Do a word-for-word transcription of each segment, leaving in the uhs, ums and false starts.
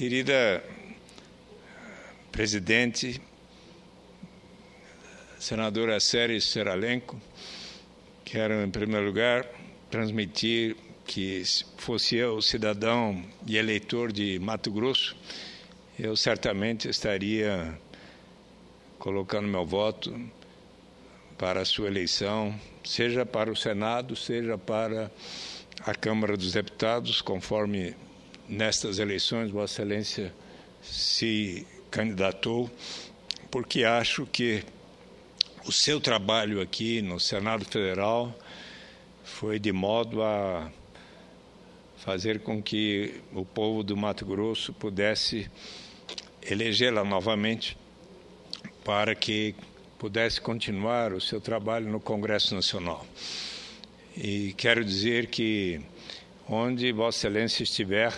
Querida presidente, senadora Séries Seralenco, quero, em primeiro lugar, transmitir que, se fosse eu, cidadão e eleitor de Mato Grosso, eu certamente estaria colocando meu voto para a sua eleição, seja para o Senado, seja para a Câmara dos Deputados, conforme nestas eleições Vossa Excelência se candidatou, porque acho que o seu trabalho aqui no Senado Federal foi de modo a fazer com que o povo do Mato Grosso pudesse elegê-la novamente para que pudesse continuar o seu trabalho no Congresso Nacional. E quero dizer que onde Vossa Excelência estiver,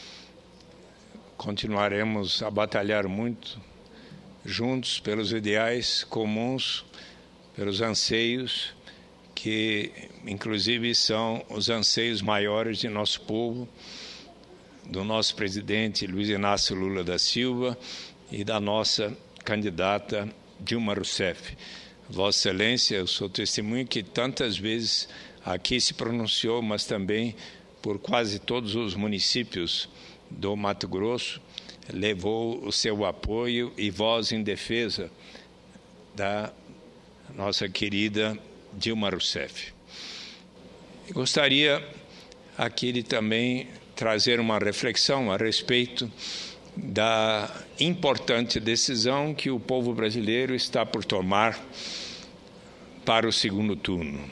continuaremos a batalhar muito juntos pelos ideais comuns, pelos anseios que, inclusive, são os anseios maiores de nosso povo, do nosso presidente Luiz Inácio Lula da Silva e da nossa candidata Dilma Rousseff. Vossa Excelência, eu sou testemunho que tantas vezes aqui se pronunciou, mas também por quase todos os municípios do Mato Grosso, levou o seu apoio e voz em defesa da nossa querida Dilma Rousseff. Gostaria aqui de também trazer uma reflexão a respeito da importante decisão que o povo brasileiro está por tomar para o segundo turno.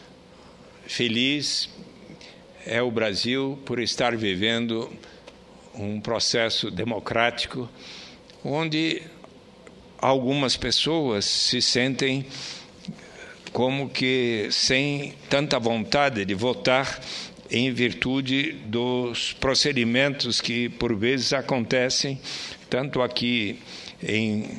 Feliz é o Brasil por estar vivendo um processo democrático onde algumas pessoas se sentem como que sem tanta vontade de votar em virtude dos procedimentos que por vezes acontecem tanto aqui em,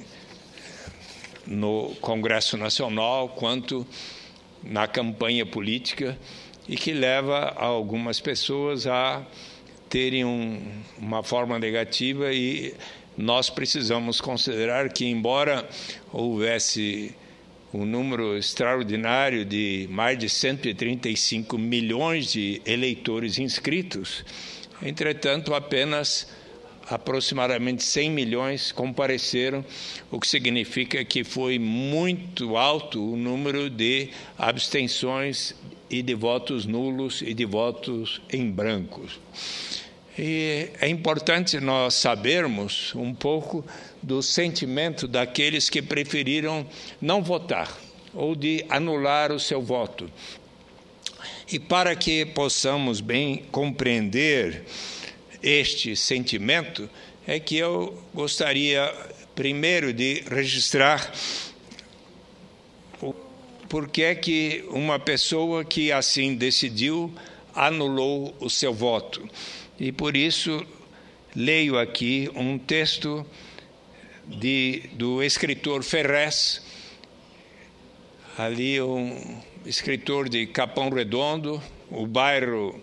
no Congresso Nacional quanto na campanha política e que leva algumas pessoas a terem um, uma forma negativa, e nós precisamos considerar que, embora houvesse um número extraordinário de mais de cento e trinta e cinco milhões de eleitores inscritos, entretanto, apenas aproximadamente cem milhões compareceram, o que significa que foi muito alto o número de abstenções e de votos nulos e de votos em brancos. E é importante nós sabermos um pouco do sentimento daqueles que preferiram não votar ou de anular o seu voto. E para que possamos bem compreender este sentimento, é que eu gostaria primeiro de registrar por que é que uma pessoa que assim decidiu anulou o seu voto. E por isso leio aqui um texto de, do escritor Ferrez, ali um escritor de Capão Redondo, o bairro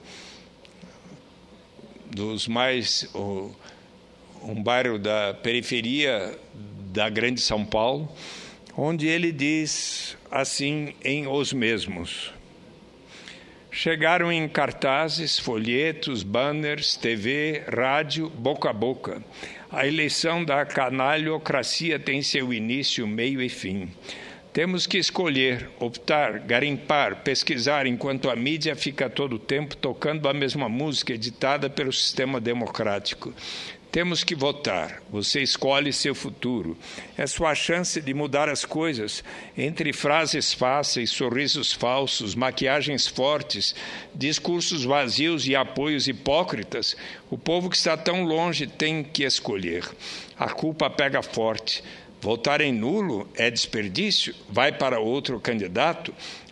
dos mais, um bairro da periferia da Grande São Paulo, onde ele diz assim em Os Mesmos: chegaram em cartazes, folhetos, banners, T V, rádio, boca a boca. A eleição da canalhocracia tem seu início, meio e fim. Temos que escolher, optar, garimpar, pesquisar, enquanto a mídia fica todo o tempo tocando a mesma música editada pelo sistema democrático. Temos que votar. Você escolhe seu futuro. É sua chance de mudar as coisas. Entre frases fáceis, sorrisos falsos, maquiagens fortes, discursos vazios e apoios hipócritas, o povo que está tão longe tem que escolher. A culpa pega forte. Votar em nulo é desperdício? Vai para outro candidato?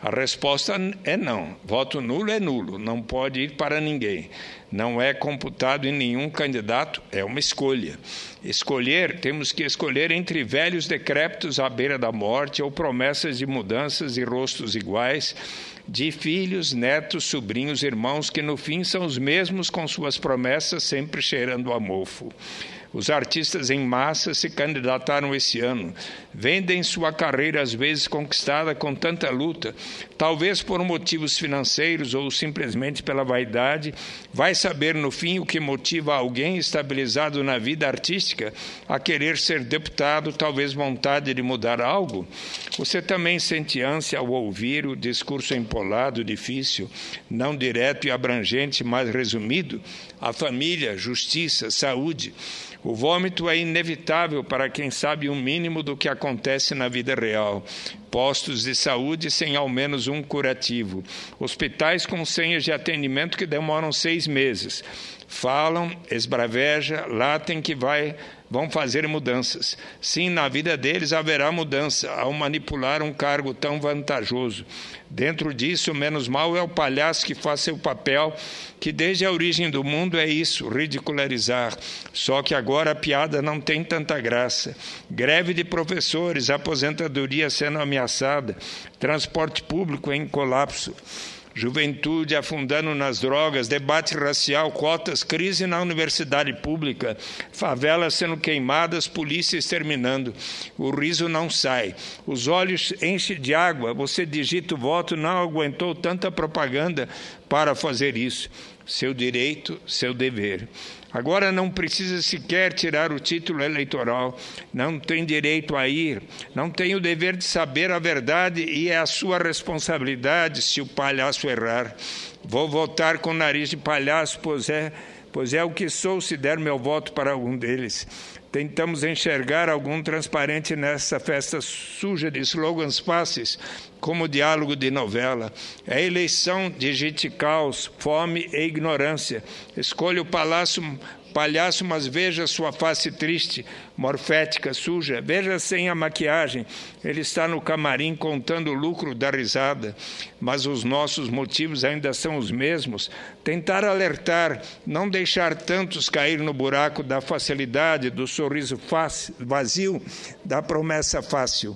A resposta é não. Voto nulo é nulo, não pode ir para ninguém. Não é computado em nenhum candidato, é uma escolha. Escolher, temos que escolher entre velhos decrépitos à beira da morte ou promessas de mudanças e rostos iguais, de filhos, netos, sobrinhos, irmãos, que no fim são os mesmos com suas promessas sempre cheirando a mofo. Os artistas em massa se candidataram esse ano. Vendem sua carreira, às vezes conquistada com tanta luta, talvez por motivos financeiros ou simplesmente pela vaidade. Vai saber, no fim, o que motiva alguém estabilizado na vida artística a querer ser deputado, talvez vontade de mudar algo? Você também sente ânsia ao ouvir o discurso empolado, difícil, não direto e abrangente, mas resumido? A família, justiça, saúde. O vômito é inevitável para quem sabe o mínimo do que acontece na vida real. Postos de saúde sem ao menos um curativo. Hospitais com senhas de atendimento que demoram seis meses. Falam, esbraveja, latem que vai, vão fazer mudanças. Sim, na vida deles haverá mudança ao manipular um cargo tão vantajoso. Dentro disso, menos mal é o palhaço que faz seu papel, que desde a origem do mundo é isso, ridicularizar. Só que agora a piada não tem tanta graça. Greve de professores, aposentadoria sendo ameaçada, transporte público em colapso. Juventude afundando nas drogas, debate racial, cotas, crise na universidade pública, favelas sendo queimadas, polícia exterminando. O riso não sai. Os olhos enchem de água. Você digita o voto, não aguentou tanta propaganda para fazer isso. Seu direito, seu dever. Agora não precisa sequer tirar o título eleitoral, não tem direito a ir, não tem o dever de saber a verdade e é a sua responsabilidade se o palhaço errar. Vou votar com nariz de palhaço, pois é, pois é o que sou se der meu voto para algum deles. Tentamos enxergar algum transparente nessa festa suja de slogans fáceis, como diálogo de novela. É eleição, digite caos, fome e ignorância. Escolha o palácio, palhaço, mas veja sua face triste, morfética, suja. Veja sem a maquiagem. Ele está no camarim contando o lucro da risada. Mas os nossos motivos ainda são os mesmos. Tentar alertar, não deixar tantos cair no buraco da facilidade, do sorriso fácil, vazio, da promessa fácil.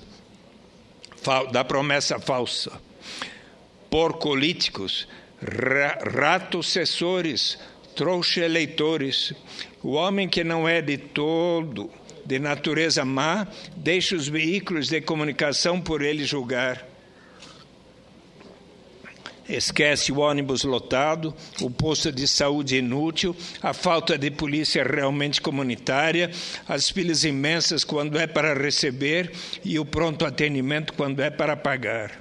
Da promessa falsa. Porcolíticos, ra ratocessores, trouxa eleitores. O homem que não é de todo de natureza má, deixa os veículos de comunicação por ele julgar. Esquece o ônibus lotado, o posto de saúde inútil, a falta de polícia realmente comunitária, as filas imensas quando é para receber e o pronto atendimento quando é para pagar.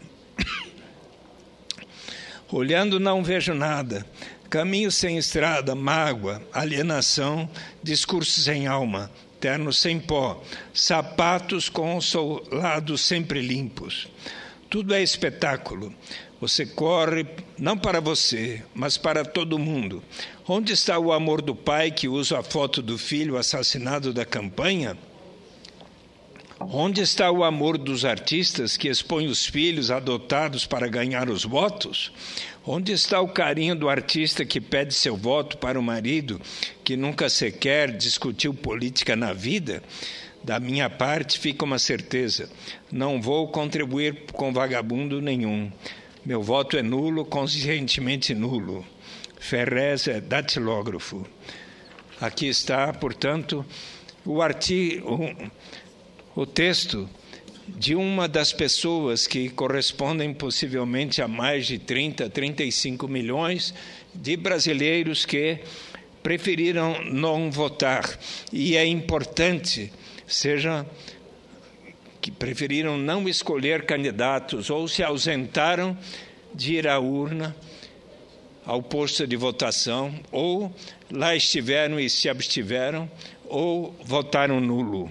Olhando não vejo nada. Caminho sem estrada, mágoa, alienação, discurso sem alma, terno sem pó, sapatos com os solados sempre limpos. Tudo é espetáculo. Você corre, não para você, mas para todo mundo. Onde está o amor do pai que usa a foto do filho assassinado da campanha? Onde está o amor dos artistas que expõem os filhos adotados para ganhar os votos? Onde está o carinho do artista que pede seu voto para o marido que nunca sequer discutiu política na vida? Da minha parte, fica uma certeza. Não vou contribuir com vagabundo nenhum. Meu voto é nulo, conscientemente nulo. Ferrez é datilógrafo. Aqui está, portanto, o, artigo, o, o texto de uma das pessoas que correspondem possivelmente a mais de trinta, trinta e cinco milhões de brasileiros que preferiram não votar. E é importante, seja que preferiram não escolher candidatos ou se ausentaram de ir à urna, ao posto de votação, ou lá estiveram e se abstiveram, ou votaram nulo,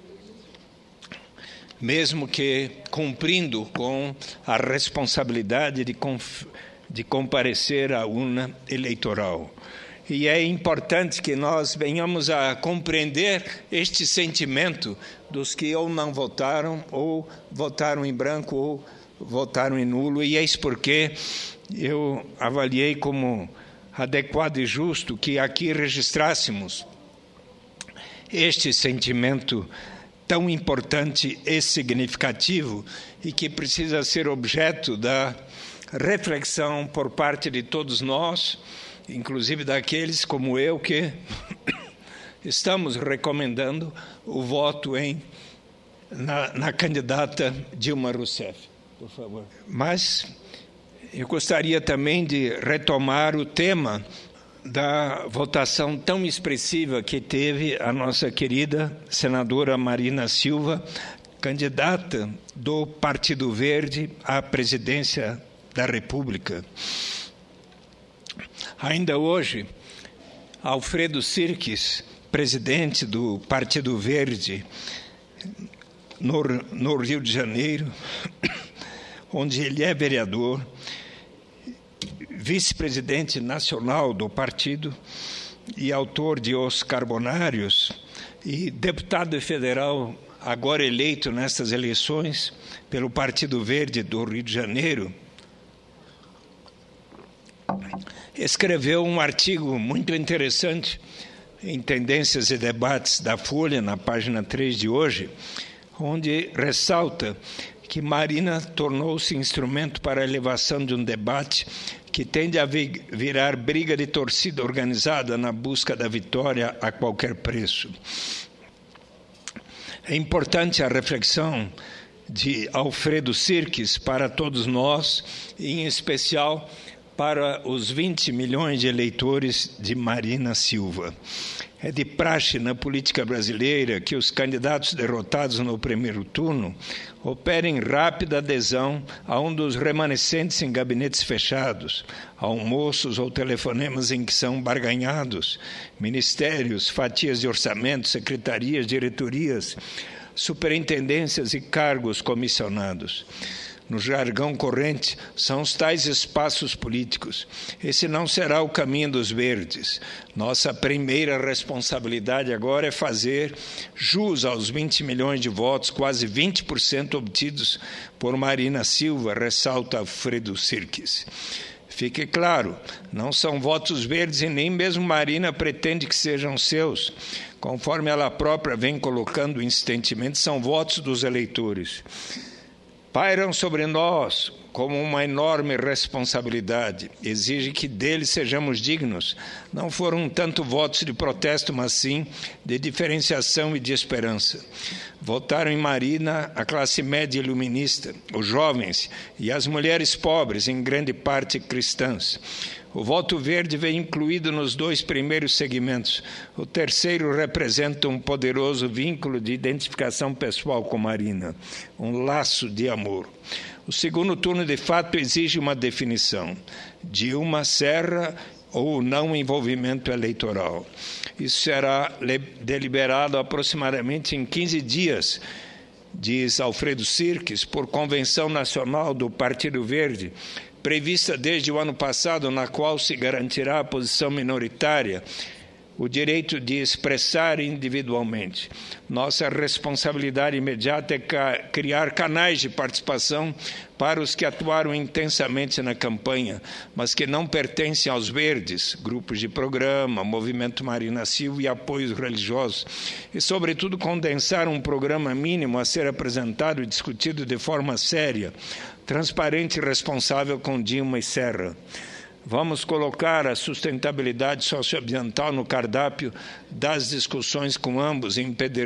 mesmo que cumprindo com a responsabilidade de, de comparecer à urna eleitoral. E é importante que nós venhamos a compreender este sentimento dos que ou não votaram, ou votaram em branco, ou votaram em nulo, e eis porque eu avaliei como adequado e justo que aqui registrássemos este sentimento tão importante e significativo e que precisa ser objeto da reflexão por parte de todos nós, inclusive daqueles como eu que estamos recomendando o voto em, na, na candidata Dilma Rousseff. Por favor. Mas eu gostaria também de retomar o tema da votação tão expressiva que teve a nossa querida senadora Marina Silva, candidata do Partido Verde à presidência da República. Ainda hoje, Alfredo Sirques, presidente do Partido Verde no, no Rio de Janeiro, onde ele é vereador, vice-presidente nacional do partido e autor de Os Carbonários, e deputado federal agora eleito nestas eleições pelo Partido Verde do Rio de Janeiro, escreveu um artigo muito interessante em Tendências e Debates da Folha, na página três de hoje, onde ressalta que Marina tornou-se instrumento para a elevação de um debate que tende a virar briga de torcida organizada na busca da vitória a qualquer preço. É importante a reflexão de Alfredo Sirques para todos nós, e em especial para os vinte milhões de eleitores de Marina Silva. É de praxe na política brasileira que os candidatos derrotados no primeiro turno operem rápida adesão a um dos remanescentes em gabinetes fechados, almoços ou telefonemas em que são barganhados, ministérios, fatias de orçamento, secretarias, diretorias, superintendências e cargos comissionados. No jargão corrente, são os tais espaços políticos. Esse não será o caminho dos verdes. Nossa primeira responsabilidade agora é fazer jus aos vinte milhões de votos, quase vinte por cento obtidos por Marina Silva, ressalta Alfredo Sirques. Fique claro, não são votos verdes e nem mesmo Marina pretende que sejam seus. Conforme ela própria vem colocando insistentemente, são votos dos eleitores. Pairam sobre nós como uma enorme responsabilidade. Exige que deles sejamos dignos. Não foram tanto votos de protesto, mas sim de diferenciação e de esperança. Votaram em Marina a classe média iluminista, os jovens e as mulheres pobres, em grande parte cristãs. O voto verde vem incluído nos dois primeiros segmentos. O terceiro representa um poderoso vínculo de identificação pessoal com Marina, um laço de amor. O segundo turno, de fato, exige uma definição. Dilma Serra ou não envolvimento eleitoral. Isso será deliberado aproximadamente em quinze dias, diz Alfredo Sirques, por convenção nacional do Partido Verde, prevista desde o ano passado, na qual se garantirá a posição minoritária, o direito de expressar individualmente. Nossa responsabilidade imediata é criar canais de participação para os que atuaram intensamente na campanha, mas que não pertencem aos verdes, grupos de programa, Movimento Marina Silva e apoios religiosos, e, sobretudo, condensar um programa mínimo a ser apresentado e discutido de forma séria, transparente e responsável com Dilma e Serra. Vamos colocar a sustentabilidade socioambiental no cardápio das discussões com ambos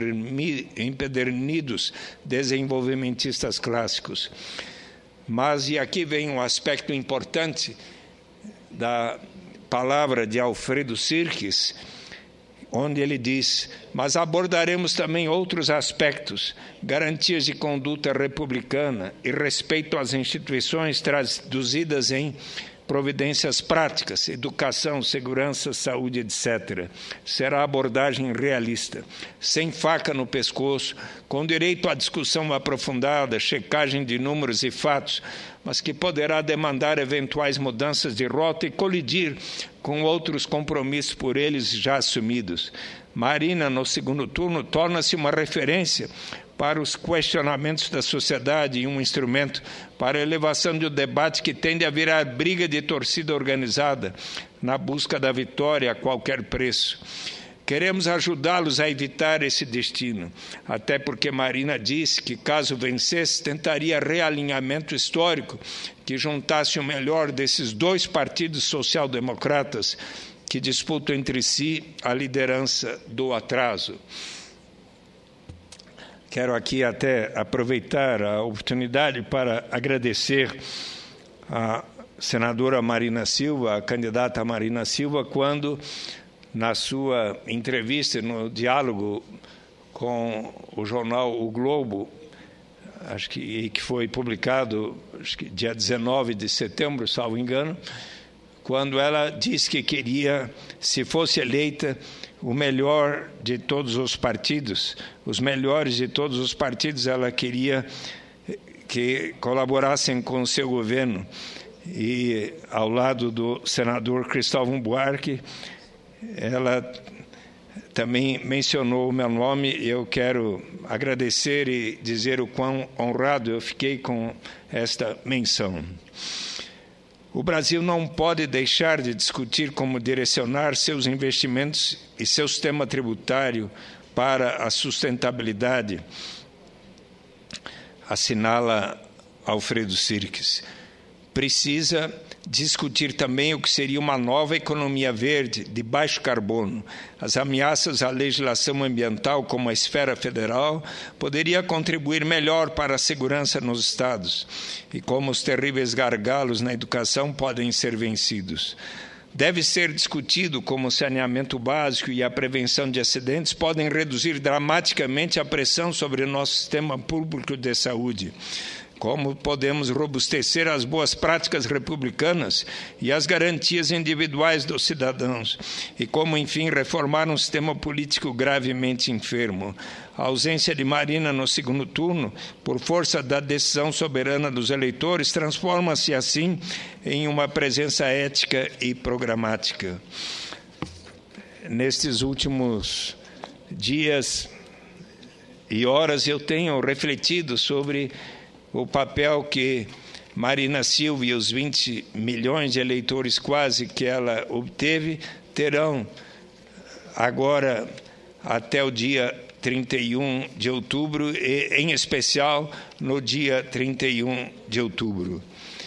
empedernidos desenvolvimentistas clássicos. Mas, e aqui vem um aspecto importante da palavra de Alfredo Sirques, onde ele diz, mas abordaremos também outros aspectos, garantias de conduta republicana e respeito às instituições traduzidas em providências práticas, educação, segurança, saúde, etcétera. Será abordagem realista, sem faca no pescoço, com direito à discussão aprofundada, checagem de números e fatos, mas que poderá demandar eventuais mudanças de rota e colidir com outros compromissos por eles já assumidos. Marina, no segundo turno, torna-se uma referência para os questionamentos da sociedade e um instrumento para a elevação de um debate que tende a virar briga de torcida organizada na busca da vitória a qualquer preço. Queremos ajudá-los a evitar esse destino, até porque Marina disse que, caso vencesse, tentaria realinhamento histórico que juntasse o melhor desses dois partidos social-democratas que disputam entre si a liderança do atraso. Quero aqui até aproveitar a oportunidade para agradecer a senadora Marina Silva, a candidata Marina Silva, quando, na sua entrevista, no diálogo com o jornal O Globo, acho que, que foi publicado acho que dia dezenove de setembro, salvo engano, quando ela disse que queria, se fosse eleita, o melhor de todos os partidos, os melhores de todos os partidos, ela queria que colaborassem com o seu governo. E, ao lado do senador Cristóvão Buarque, ela também mencionou o meu nome. Eu quero agradecer e dizer o quão honrado eu fiquei com esta menção. O Brasil não pode deixar de discutir como direcionar seus investimentos e seu sistema tributário para a sustentabilidade, assinala Alfredo Sirques. Precisa discutir também o que seria uma nova economia verde, de baixo carbono. As ameaças à legislação ambiental, como a esfera federal, poderia contribuir melhor para a segurança nos estados, e como os terríveis gargalos na educação podem ser vencidos. Deve ser discutido como o saneamento básico e a prevenção de acidentes podem reduzir dramaticamente a pressão sobre o nosso sistema público de saúde. Como podemos robustecer as boas práticas republicanas e as garantias individuais dos cidadãos, e como, enfim, reformar um sistema político gravemente enfermo. A ausência de Marina no segundo turno, por força da decisão soberana dos eleitores, transforma-se assim em uma presença ética e programática. Nestes últimos dias e horas eu tenho refletido sobre o papel que Marina Silva e os vinte milhões de eleitores quase que ela obteve terão agora até o dia trinta e um de outubro, e em especial no dia trinta e um de outubro.